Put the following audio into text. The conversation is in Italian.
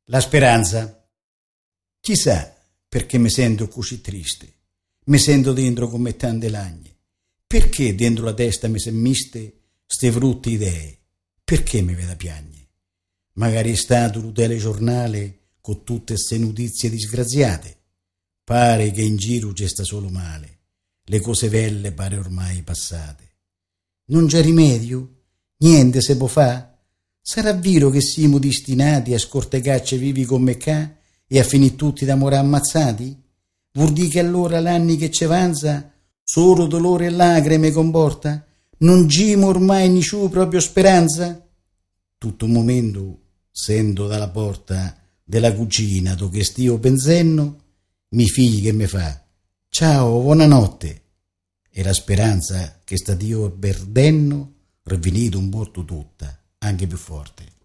La speranza. Chissà perché mi sento così triste, mi sento dentro come tante lagne. Perché dentro la testa mi semmiste ste brutte idee? Perché mi veda piagne? Magari è stato un telegiornale con tutte ste notizie disgraziate. Pare che in giro c'è sta solo male, le cose belle pare ormai passate. Non c'è rimedio? Niente se può fa? Sarà vero che siamo destinati a scortegacce vivi come ca e a finire tutti d'amore ammazzati? Vuol dire che allora l'anni che ci avanza solo dolore e lacrime comporta? Non gimo ormai ni ciù proprio speranza? Tutto un momento sento dalla porta della cucina dove stio pensando mi figli che mi fa ciao, buonanotte, e la speranza che sta Dio perdendo rivenito un porto tutta, anche più forte.